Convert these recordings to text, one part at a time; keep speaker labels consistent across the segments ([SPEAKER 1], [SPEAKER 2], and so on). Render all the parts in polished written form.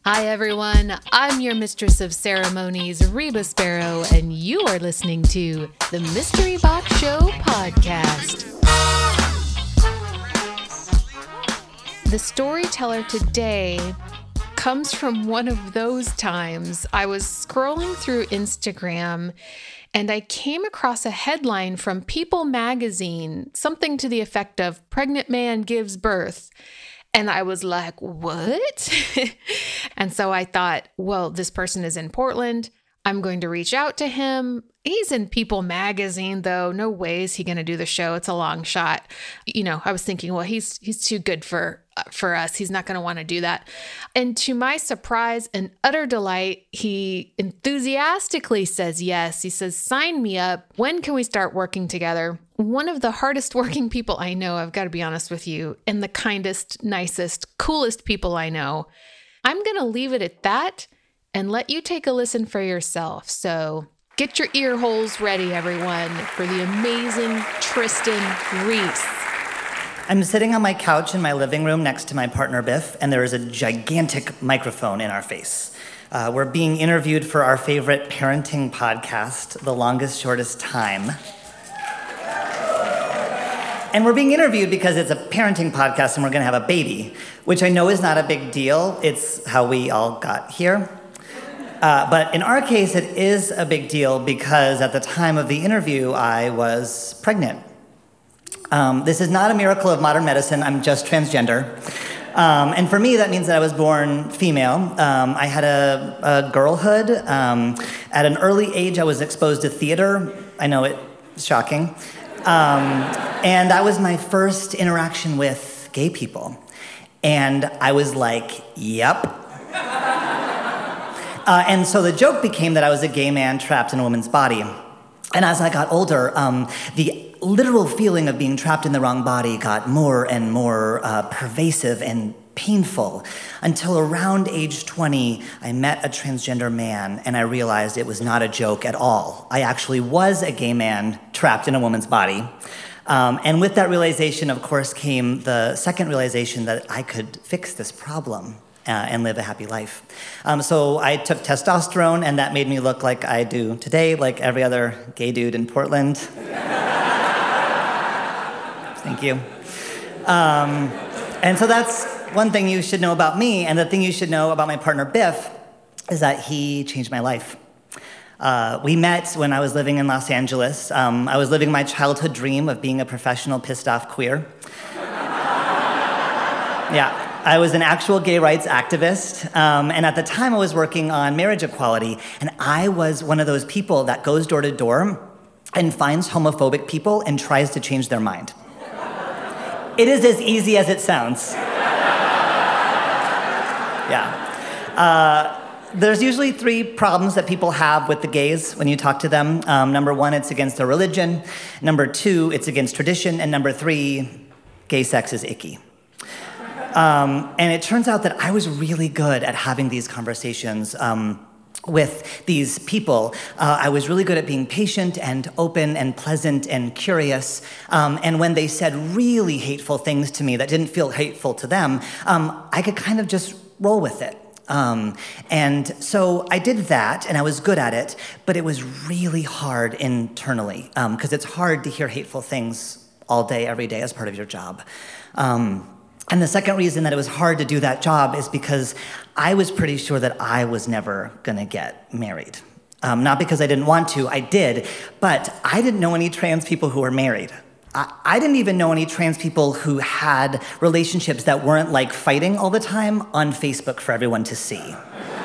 [SPEAKER 1] Hi, everyone. I'm your mistress of ceremonies, Reba Sparrow, and you are listening to the Mystery Box Show podcast. The storyteller today comes from one of those times. I was scrolling through Instagram and I came across a headline from People magazine, something to the effect of "Pregnant Man Gives Birth." And I was like, what? And so I thought, well, this person is in Portland. I'm going to reach out to him. He's in People magazine, though. No way is he going to do the show. It's a long shot. I was thinking, well, he's too good for us. He's not going to want to do that. And to my surprise and utter delight, he enthusiastically says yes. He says, sign me up. When can we start working together? One of the hardest working people I know, I've got to be honest with you, and the kindest, nicest, coolest people I know. I'm going to leave it at that and let you take a listen for yourself. So get your ear holes ready, everyone, for the amazing Tristan Reese.
[SPEAKER 2] I'm sitting on my couch in my living room next to my partner, Biff, and there is a gigantic microphone in our face. We're being interviewed for our favorite parenting podcast, The Longest Shortest Time. And we're being interviewed because it's a parenting podcast and we're going to have a baby, which I know is not a big deal. It's how we all got here. But in our case, it is a big deal because at the time of the interview, I was pregnant. This is not a miracle of modern medicine. I'm just transgender. And for me, that means that I was born female. I had a girlhood. At an early age, I was exposed to theater. I know it's shocking. And that was my first interaction with gay people. And I was like, yep. And so the joke became that I was a gay man trapped in a woman's body. And as I got older, the literal feeling of being trapped in the wrong body got more and more pervasive and painful until around age 20, I met a transgender man and I realized it was not a joke at all. I actually was a gay man trapped in a woman's body. And with that realization, of course, came the second realization that I could fix this problem and live a happy life. So I took testosterone, and that made me look like I do today, like every other gay dude in Portland. Thank you. And so that's one thing you should know about me, and the thing you should know about my partner, Biff, is that he changed my life. We met when I was living in Los Angeles. I was living my childhood dream of being a professional pissed-off queer. Yeah. I was an actual gay rights activist, and at the time I was working on marriage equality, and I was one of those people that goes door to door and finds homophobic people and tries to change their mind. It is as easy as it sounds. Yeah. There's usually three problems that people have with the gays when you talk to them. Number one, it's against their religion. Number two, it's against tradition. And number three, gay sex is icky. And it turns out that I was really good at having these conversations with these people. I was really good at being patient and open and pleasant and curious. And when they said really hateful things to me that didn't feel hateful to them, I could kind of just roll with it. And so I did that, and I was good at it, but it was really hard internally, because it's hard to hear hateful things all day, every day as part of your job. And the second reason that it was hard to do that job is because I was pretty sure that I was never going to get married. Not because I didn't want to, I did, but I didn't know any trans people who were married. I didn't even know any trans people who had relationships that weren't like fighting all the time on Facebook for everyone to see.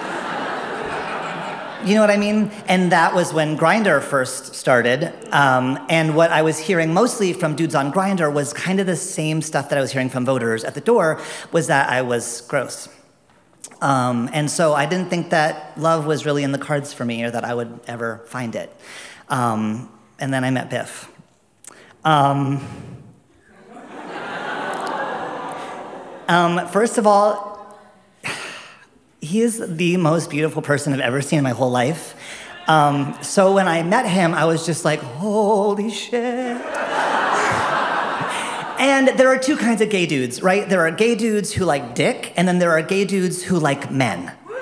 [SPEAKER 2] You know what I mean? And that was when Grindr first started. And what I was hearing mostly from dudes on Grindr was kind of the same stuff that I was hearing from voters at the door, was that I was gross. And so I didn't think that love was really in the cards for me or that I would ever find it. And then I met Biff. First of all, he is the most beautiful person I've ever seen in my whole life. So when I met him, I was just like, holy shit. And there are two kinds of gay dudes, right? There are gay dudes who like dick, and then there are gay dudes who like men.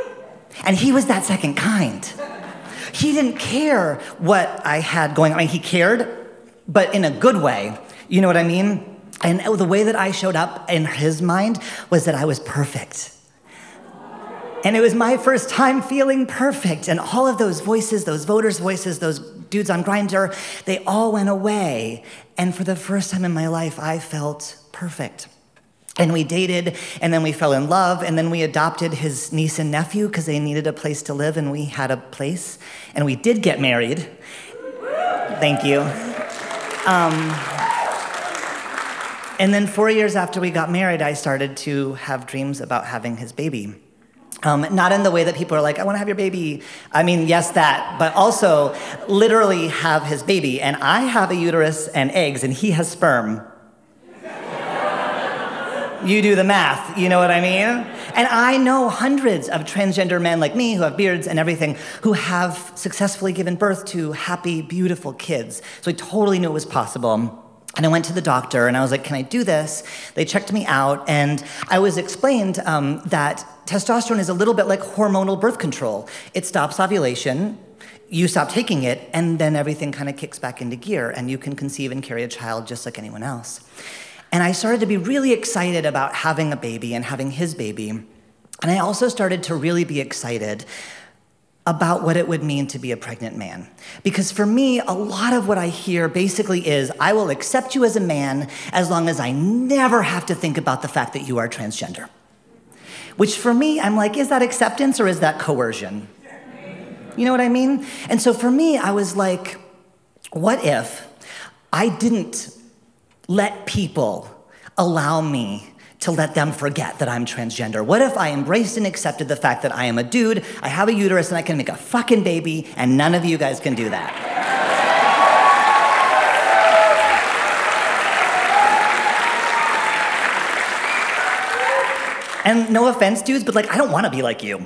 [SPEAKER 2] And he was that second kind. He didn't care what I had going on. I mean, he cared, but in a good way. You know what I mean? And the way that I showed up in his mind was that I was perfect. And it was my first time feeling perfect. And all of those voices, those voters' voices, those dudes on Grindr, they all went away. And for the first time in my life, I felt perfect. And we dated, and then we fell in love, and then we adopted his niece and nephew because they needed a place to live, and we had a place. And we did get married. Thank you. And then 4 years after we got married, I started to have dreams about having his baby. Not in the way that people are like, I want to have your baby. I mean, yes, that, but also literally have his baby. And I have a uterus and eggs, and he has sperm. You do the math, you know what I mean? And I know hundreds of transgender men like me who have beards and everything who have successfully given birth to happy, beautiful kids. So I totally knew it was possible. And I went to the doctor and I was like, can I do this? They checked me out and I was explained that testosterone is a little bit like hormonal birth control. It stops ovulation, you stop taking it, and then everything kind of kicks back into gear and you can conceive and carry a child just like anyone else. And I started to be really excited about having a baby and having his baby. And I also started to really be excited about what it would mean to be a pregnant man. Because for me, a lot of what I hear basically is, I will accept you as a man as long as I never have to think about the fact that you are transgender. Which for me, I'm like, is that acceptance or is that coercion? You know what I mean? And so for me, I was like, what if I didn't let people allow me to let them forget that I'm transgender? What if I embraced and accepted the fact that I am a dude, I have a uterus, and I can make a fucking baby, and none of you guys can do that? And no offense, dudes, but like, I don't want to be like you.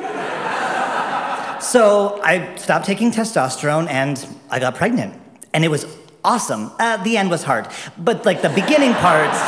[SPEAKER 2] So I stopped taking testosterone, and I got pregnant. And it was awesome. The end was hard. But like the beginning parts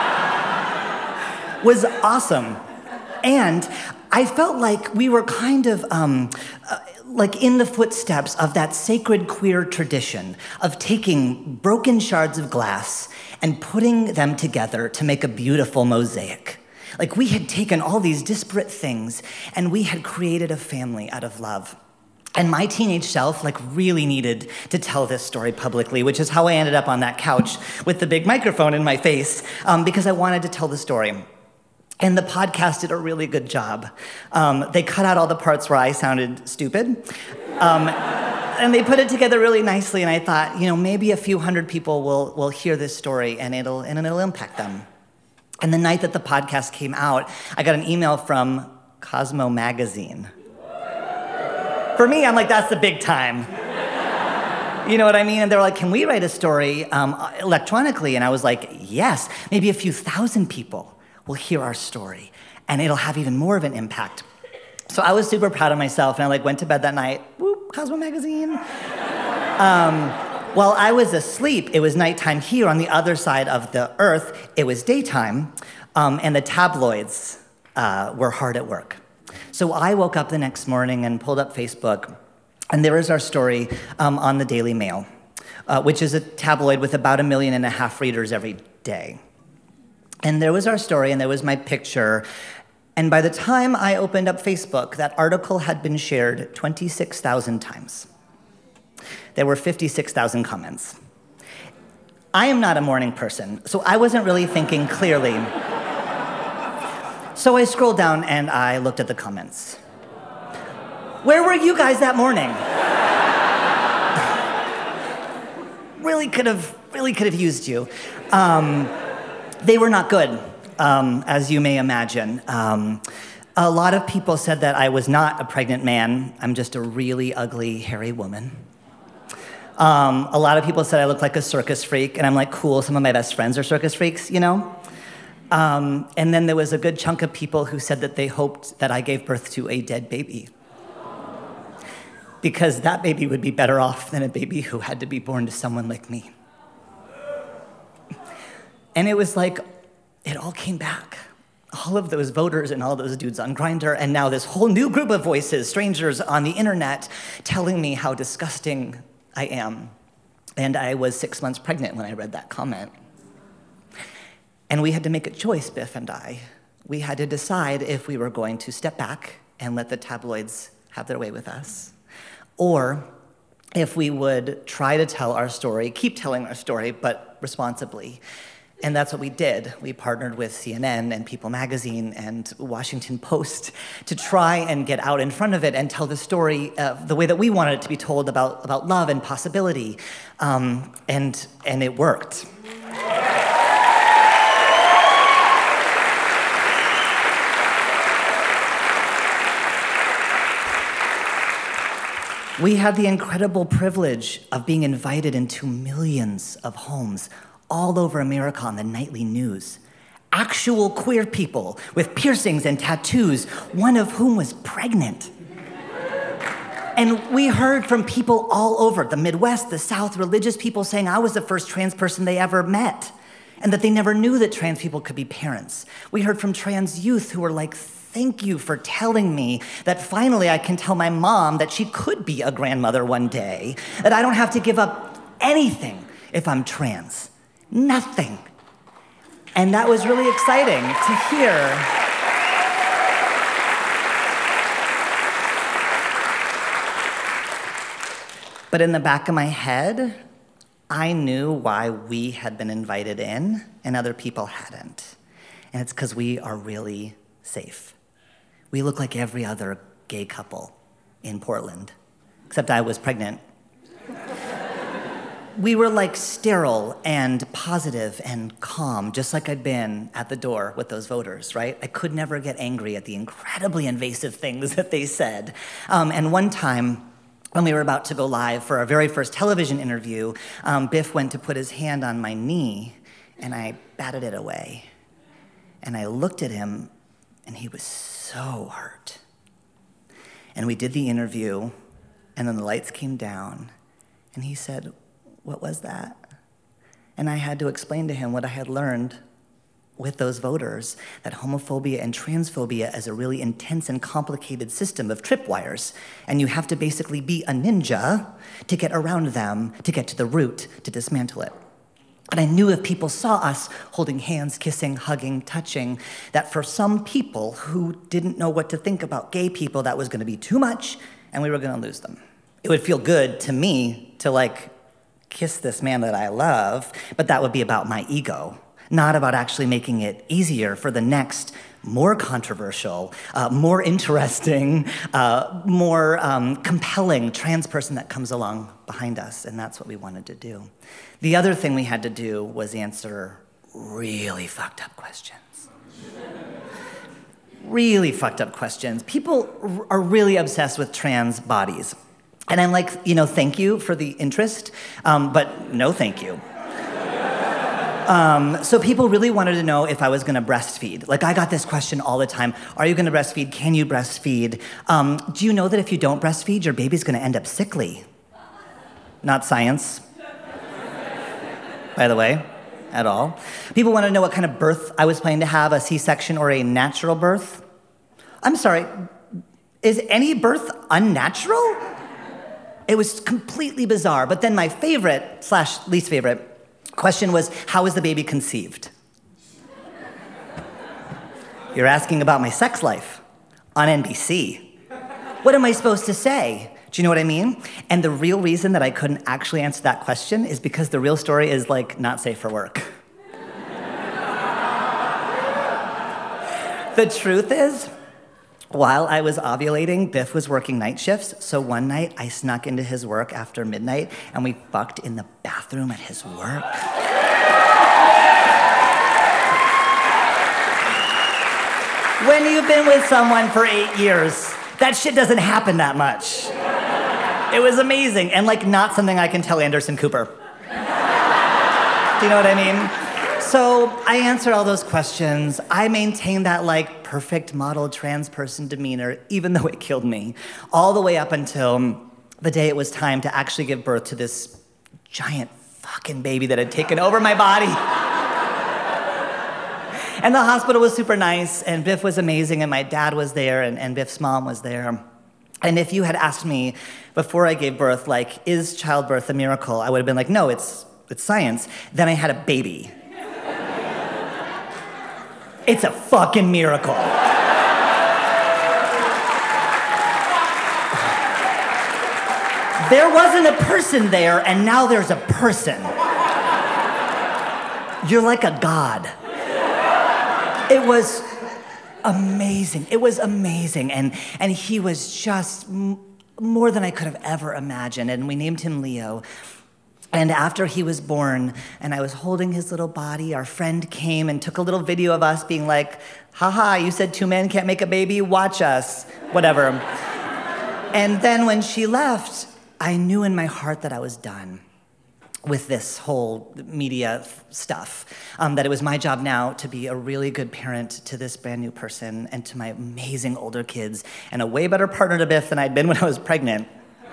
[SPEAKER 2] was awesome. And I felt like we were kind of like in the footsteps of that sacred queer tradition of taking broken shards of glass and putting them together to make a beautiful mosaic. Like we had taken all these disparate things and we had created a family out of love. And my teenage self like really needed to tell this story publicly, which is how I ended up on that couch with the big microphone in my face, because I wanted to tell the story. And the podcast did a really good job. They cut out all the parts where I sounded stupid. And they put it together really nicely, and I thought, you know, maybe a few hundred people will hear this story and it'll impact them. And the night that the podcast came out, I got an email from Cosmo Magazine. For me, I'm like, that's the big time. You know what I mean? And they're like, can we write a story electronically? And I was like, yes, maybe a few thousand people will hear our story and it'll have even more of an impact. So I was super proud of myself and I like went to bed that night, whoop, Cosmo Magazine. While I was asleep, it was nighttime here on the other side of the earth, it was daytime, and the tabloids were hard at work. So I woke up the next morning and pulled up Facebook, and there is our story on the Daily Mail, which is a tabloid with about 1.5 million readers every day. And there was our story, and there was my picture. And by the time I opened up Facebook, that article had been shared 26,000 times. There were 56,000 comments. I am not a morning person, so I wasn't really thinking clearly. So I scrolled down and I looked at the comments. Where were you guys that morning? Really could have used you. They were not good, as you may imagine. A lot of people said that I was not a pregnant man. I'm just a really ugly, hairy woman. A lot of people said I looked like a circus freak, and I'm like, cool, some of my best friends are circus freaks, you know? And then there was a good chunk of people who said that they hoped that I gave birth to a dead baby. Because that baby would be better off than a baby who had to be born to someone like me. And it was like, it all came back. all of those voters and all those dudes on Grindr, and now this whole new group of voices, strangers on the internet, telling me how disgusting I am. And I was 6 months pregnant when I read that comment. And we had to make a choice, Biff and I. We had to decide if we were going to step back and let the tabloids have their way with us, or if we would try to tell our story, keep telling our story, but responsibly. And that's what we did. We partnered with CNN and People Magazine and Washington Post to try and get out in front of it and tell the story the way that we wanted it to be told about love and possibility. And it worked. We had the incredible privilege of being invited into millions of homes all over America on the nightly news. Actual queer people with piercings and tattoos, one of whom was pregnant. And we heard from people all over, the Midwest, the South, religious people saying I was the first trans person they ever met, and that they never knew that trans people could be parents. We heard from trans youth who were like, thank you for telling me that finally I can tell my mom that she could be a grandmother one day, that I don't have to give up anything if I'm trans. Nothing. And that was really exciting to hear. But in the back of my head, I knew why we had been invited in and other people hadn't. And it's because we are really safe. We look like every other gay couple in Portland, except I was pregnant. We were like sterile and positive and calm, just like I'd been at the door with those voters, right? I could never get angry at the incredibly invasive things that they said. And one time, when we were about to go live for our very first television interview, Biff went to put his hand on my knee, and I batted it away. And I looked at him, and he was so hurt. And we did the interview, and then the lights came down, and he said, "What was that?" And I had to explain to him what I had learned with those voters, that homophobia and transphobia is a really intense and complicated system of tripwires, and you have to basically be a ninja to get around them, to get to the root, to dismantle it. And I knew if people saw us holding hands, kissing, hugging, touching, that for some people who didn't know what to think about gay people, that was gonna be too much, and we were gonna lose them. It would feel good to me to like kiss this man that I love, but that would be about my ego, not about actually making it easier for the next more controversial, more interesting, more compelling trans person that comes along behind us, and that's what we wanted to do. The other thing we had to do was answer really fucked up questions. Really fucked up questions. People are really obsessed with trans bodies. And I'm like, thank you for the interest, but no thank you. So people really wanted to know if I was gonna breastfeed. Like, I got this question all the time. Are you gonna breastfeed? Can you breastfeed? Do you know that if you don't breastfeed, your baby's gonna end up sickly? Not science, by the way, at all. People want to know what kind of birth I was planning to have, a C-section or a natural birth. I'm sorry, is any birth unnatural? It was completely bizarre. But then my favorite / least favorite question was, how was the baby conceived? You're asking about my sex life on NBC. What am I supposed to say? Do you know what I mean? And the real reason that I couldn't actually answer that question is because the real story is like not safe for work. The truth is, while I was ovulating, Biff was working night shifts, so one night I snuck into his work after midnight and we fucked in the bathroom at his work. When you've been with someone for 8 years, that shit doesn't happen that much. It was amazing, and like not something I can tell Anderson Cooper. Do you know what I mean? So I answered all those questions. I maintained that like perfect model trans person demeanor, even though it killed me, all the way up until the day it was time to actually give birth to this giant fucking baby that had taken over my body. And the hospital was super nice, and Biff was amazing, and my dad was there, and Biff's mom was there. And if you had asked me before I gave birth, like, is childbirth a miracle? I would have been like, no, it's science. Then I had a baby. It's a fucking miracle. There wasn't a person there, and now there's a person. You're like a god. It was amazing. It was amazing. And he was just more than I could have ever imagined. And we named him Leo. And after he was born, and I was holding his little body, our friend came and took a little video of us being like, haha, you said 2 men can't make a baby? Watch us. Whatever. And then when she left, I knew in my heart that I was done with this whole media stuff, that it was my job now to be a really good parent to this brand new person and to my amazing older kids and a way better partner to Biff than I'd been when I was pregnant.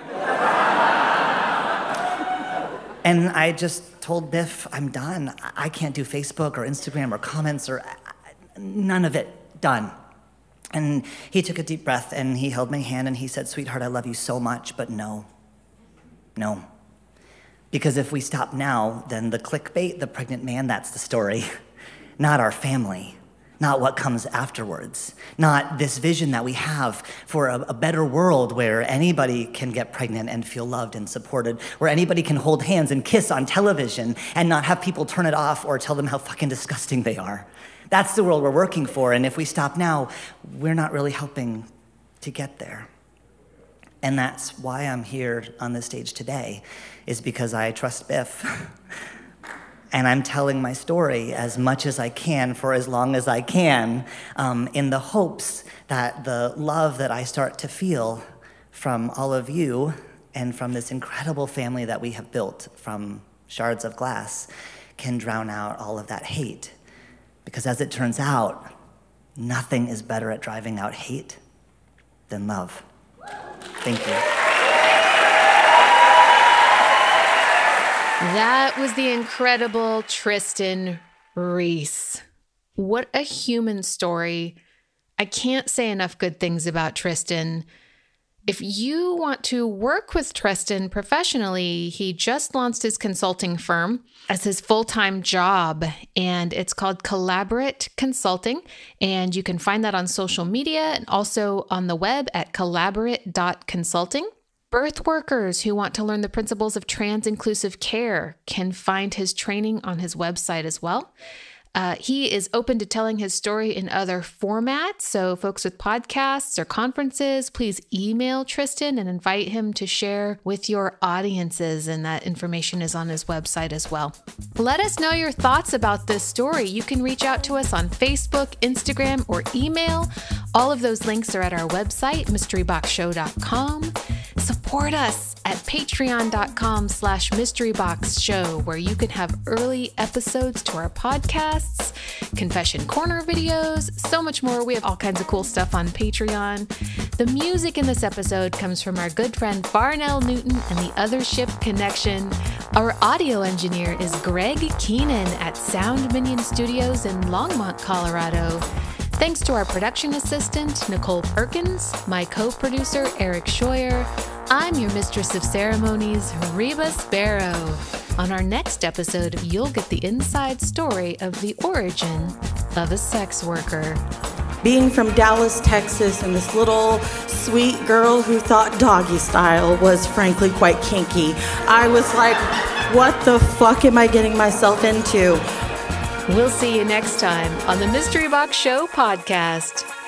[SPEAKER 2] And I just told Biff, I'm done. I can't do Facebook or Instagram or comments or none of it. Done. And he took a deep breath and he held my hand and he said, sweetheart, I love you so much, but no. No. Because if we stop now, then the clickbait, the pregnant man, that's the story. Not our family. Not what comes afterwards. Not this vision that we have for a better world where anybody can get pregnant and feel loved and supported, where anybody can hold hands and kiss on television and not have people turn it off or tell them how fucking disgusting they are. That's the world we're working for, and if we stop now, we're not really helping to get there. And that's why I'm here on this stage today, is because I trust Biff. And I'm telling my story as much as I can for as long as I can, in the hopes that the love that I start to feel from all of you and from this incredible family that we have built from shards of glass can drown out all of that hate. Because as it turns out, nothing is better at driving out hate than love. Thank you.
[SPEAKER 1] That was the incredible Tristan Reese. What a human story. I can't say enough good things about Tristan. If you want to work with Tristan professionally, he just launched his consulting firm as his full-time job, and it's called Collaborate Consulting, and you can find that on social media and also on the web at collaborate.consulting. Birth workers who want to learn the principles of trans-inclusive care can find his training on his website as well. He is open to telling his story in other formats. So folks with podcasts or conferences, please email Tristan and invite him to share with your audiences. And that information is on his website as well. Let us know your thoughts about this story. You can reach out to us on Facebook, Instagram, or email. All of those links are at our website, mysteryboxshow.com. Support us at patreon.com/mysteryboxshow, where you can have early episodes to our podcasts, Confession Corner videos, so much more. We have all kinds of cool stuff on Patreon. The music in this episode comes from our good friend Barnell Newton and the Other Ship Connection. Our audio engineer is Greg Keenan at Sound Minion Studios in Longmont, Colorado. Thanks to our production assistant, Nicole Perkins, my co-producer, Eric Scheuer. I'm your mistress of ceremonies, Reba Sparrow. On our next episode, you'll get the inside story of the origin of a sex worker.
[SPEAKER 3] Being from Dallas, Texas, and this little sweet girl who thought doggy style was frankly quite kinky, I was like, what the fuck am I getting myself into?
[SPEAKER 1] We'll see you next time on the Mystery Box Show podcast.